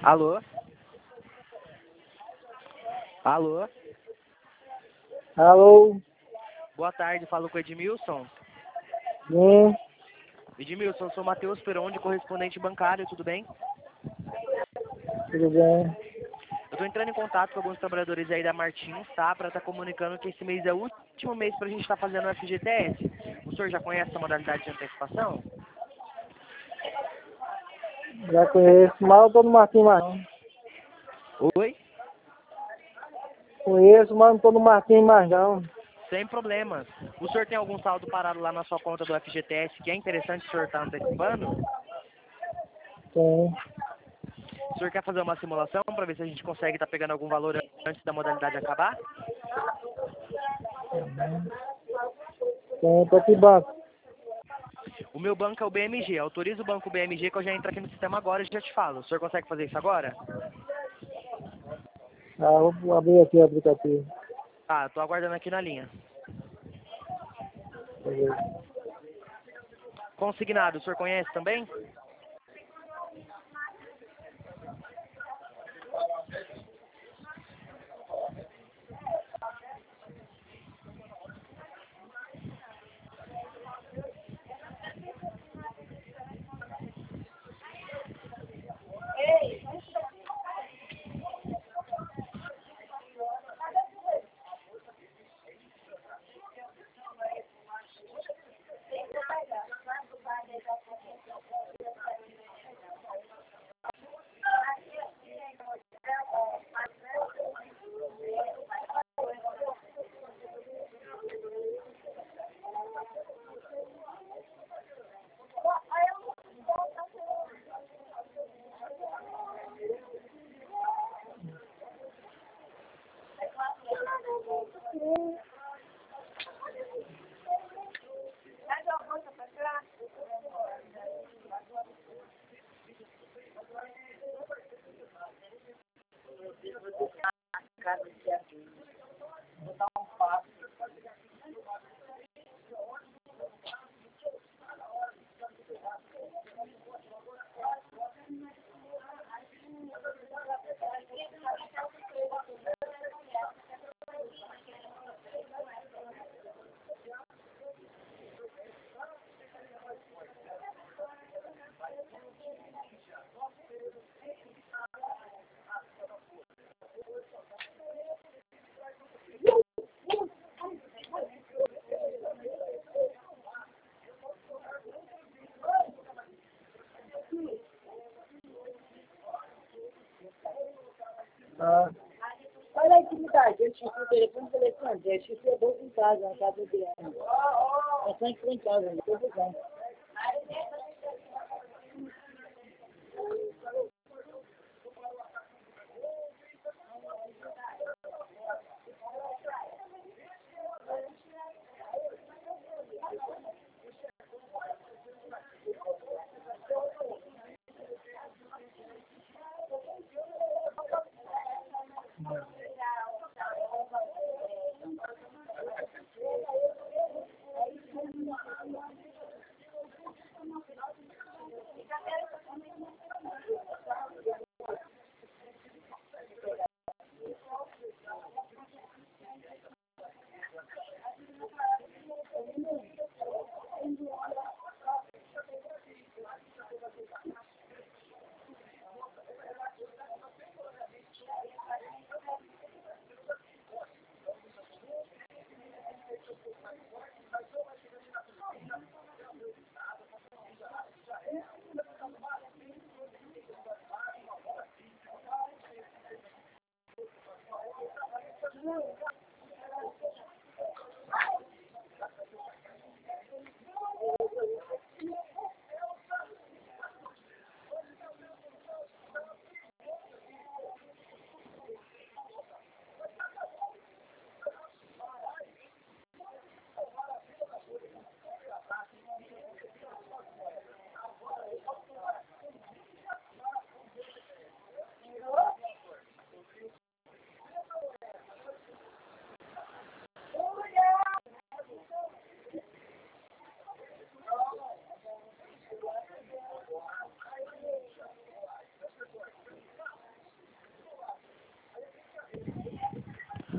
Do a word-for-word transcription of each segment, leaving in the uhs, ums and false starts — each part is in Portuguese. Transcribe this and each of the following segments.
Alô? Alô? Alô? Boa tarde, falo com o Edmilson. Sim, Edmilson, eu sou Matheus Peron, correspondente bancário, tudo bem? tudo bem. Eu estou entrando em contato com alguns trabalhadores aí da Martins, tá? Para estar comunicando que esse mês é o último mês para a gente estar fazendo o F G T S. O senhor já conhece a modalidade de antecipação? Já conheço, mas eu tô no Martim mais não. Oi? Conheço, mas não tô no Martim mais não. Sem problemas. O senhor tem algum saldo parado lá na sua conta do F G T S que é interessante o senhor estar antecipando? Tem. O senhor quer fazer uma simulação para ver se a gente consegue estar pegando algum valor antes da modalidade acabar? Tem, pra que banco? O meu banco é o B M G. Autoriza o banco B M G que eu já entro aqui no sistema agora e já te falo. O senhor consegue fazer isso agora? Ah, vou abrir aqui o aplicativo. Ah, tô aguardando aqui na linha. Beleza. Consignado, o senhor conhece também? Ah. Olha a intimidade, eu tinha o telefone, o telefone, eu tinha o doze em casa, na casa dele. É só em casa, não tô jogando.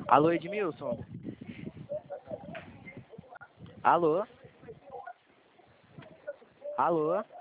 Alô, Edmilson? Alô? Alô?